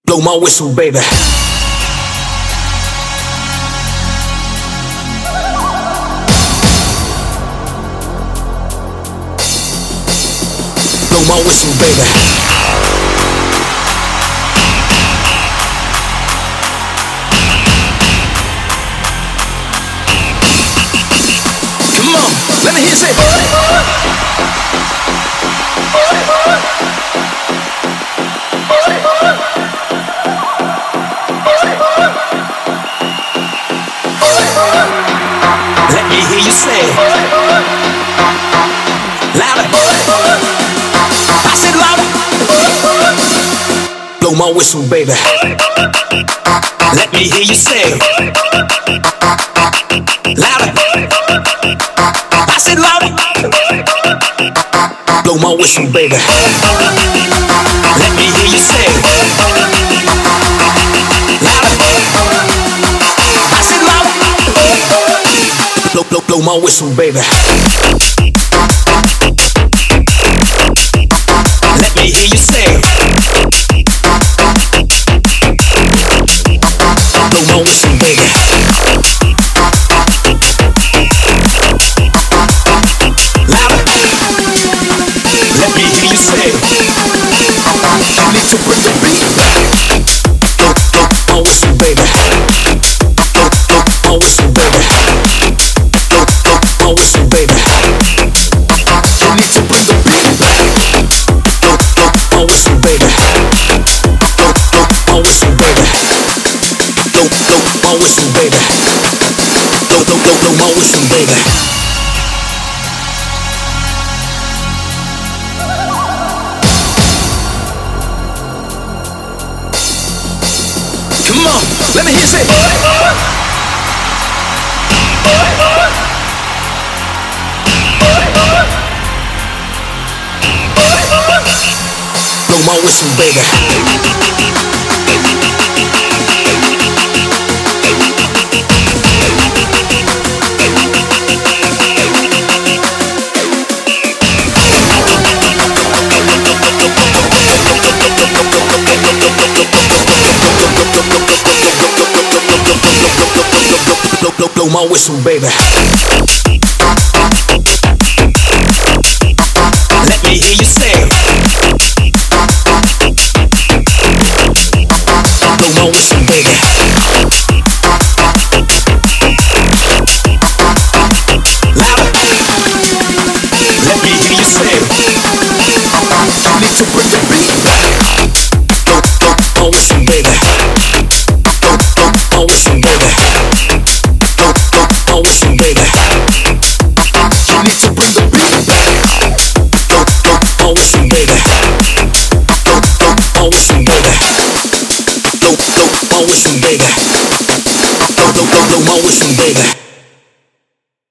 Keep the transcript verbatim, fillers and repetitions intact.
Blow my whistle, baby. Blow my whistle, baby. Come on, let me hear you say, boy. Let me hear you say, louder. I said louder. Blow my whistle, baby. Let me hear you say, louder. I said louder. Blow my whistle, baby. Let me hear you say, louder. I said louder. Blow, blow, blow my whistle, baby. Let me hear you say, blow my whistle, baby. Louder. Let me hear you say, you need to bring the beat back. Blow, blow my whistle, baby. Blow, blow my whistle, baby. Blow, blow my whistle, baby. You need to bring the beat back. Blow, blow my whistle, baby. Blow, blow my whistle, baby. Blow, blow my whistle, baby. Blow, blow, blow, blow my whistle, baby. Come on, let me hear you say, boy. Blow my whistle, baby. Blow, blow, blow my whistle, baby. Let me hear you say, blow my whistle, baby. Louder. Let me hear you say, you need to bring the beat back. Blow, blow my whistle, baby. Blow, blow my whistle, baby. Blow, blow my whistle, baby. You need to bring the beat back. Blow, blow my whistle, baby. Blow, blow my whistle, baby. Blow, blow my whistle, baby. Blow, blow, blow, blow my whistle, baby.